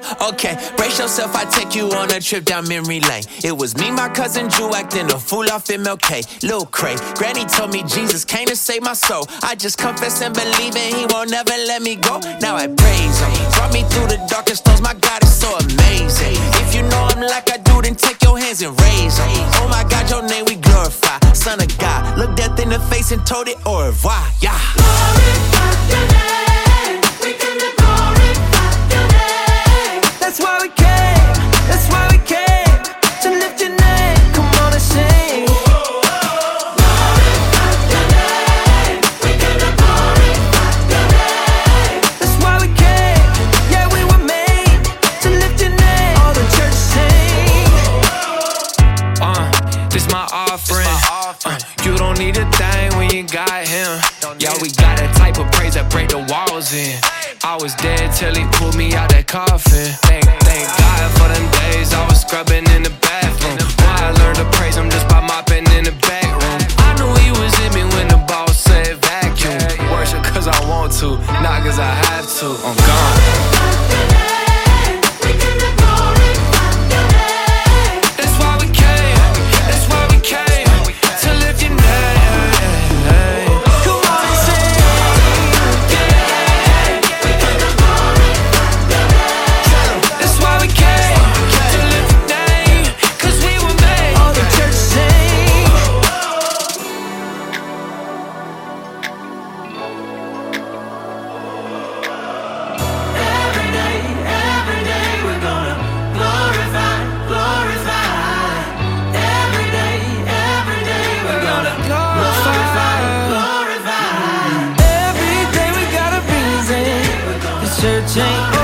Okay, brace yourself, I take you on a trip down memory lane. It was me, my cousin Drew, acting a fool off MLK. Lil' Cray, Granny told me Jesus came to save my soul. I just confess and believe and he won't never let me go. Now I praise him, brought me through the darkest storms. My God is so amazing. If you know him like I do, then take your hands and raise them. Oh my God, your name we glorify. Son of God, look death in the face and told it au revoir. Yeah. Glorify your name. We gonna glorify your name. That's why we came. That's why we came to lift your name. Come on and sing. Glorify your name. We gonna glorify your name. That's why we came. Yeah, we were made to lift your name. All the church sing. This my offering. You don't need a thing when you got him. Yeah, we got that type of praise that break the walls in. I was dead till he pulled me out that coffin. Thank God for them days I was scrubbing in the bathroom. Why I learned to praise him just by mopping in the back room. I knew he was in me when the boss said vacuum. Worship cause I want to, not cause I have to. I'm gone. We gonna glorify your name. That's why we came. That's why we came to lift your name. Come on and sing. We gonna glorify your name. That's why we came to lift your name. Cause we were made. All the church sing. Every day we're gonna glorify, glorify. Every day we're gonna glorify, glorify. Every day we got a reason. The church ain't